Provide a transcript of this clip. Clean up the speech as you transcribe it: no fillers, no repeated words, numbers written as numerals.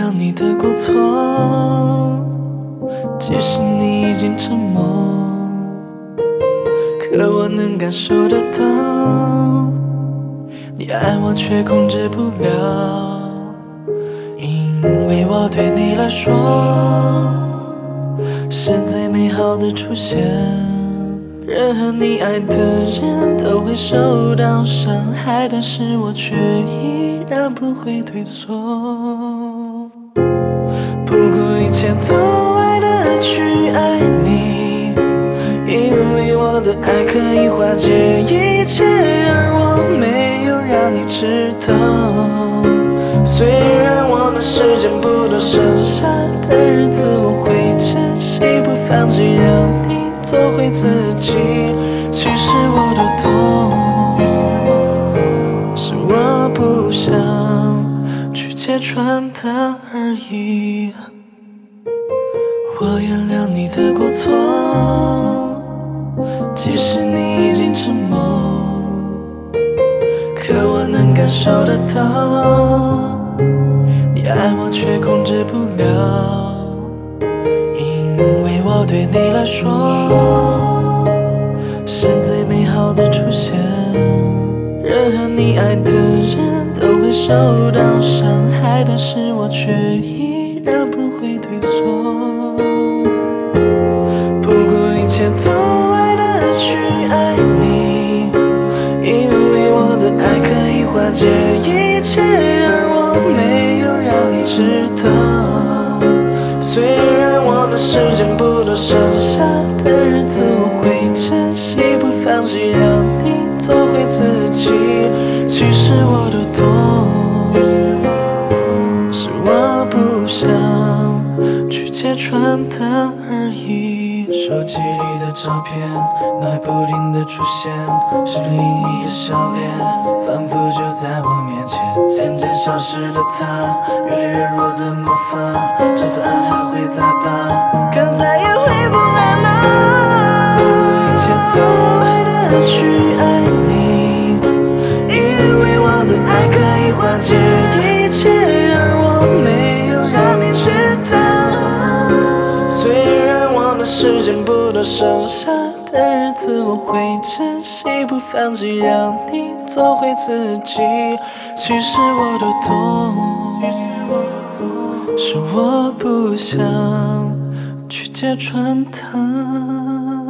谅你的过错，即使你已经沉默，可我能感受得到，你爱我却控制不了，因为我对你来说是最美好的出现。任何你爱的人都会受到伤害，但是我却依然不会退缩，不顾一切做爱的去爱你，因为我的爱可以化解一切，而我没有让你知道。虽然我们时间不多，剩下的日子我会珍惜，不放弃让你做回自己。其实我都懂，是我不想去揭穿它而已。我原谅你的过错，即使你已经沉默，可我能感受得到，你爱我却控制不了，因为我对你来说是最美好的出现。任何你爱的人都会受到伤害，但是我却依然不会退缩，不顾一切做爱的去爱你，因为我的爱可以化解一切，而我没有让你知道。虽然我们时间不多，剩下的日子我会珍惜，不放弃让你做回自己。其实我都懂，是我不想去揭穿它而已。手机里的照片，脑海不停地出现，视频里你的笑脸，仿佛就在我面前。渐渐消失的他，越来越弱的魔法，这份爱还会再吧，可再也回不来了。不顾一切做爱的去爱你，因为我的爱可以化解一切，而我没有让你知道。虽然我们时间不多，剩下的日子我会珍惜，不放弃让你做回自己。其实我都懂，是我不想去揭穿它。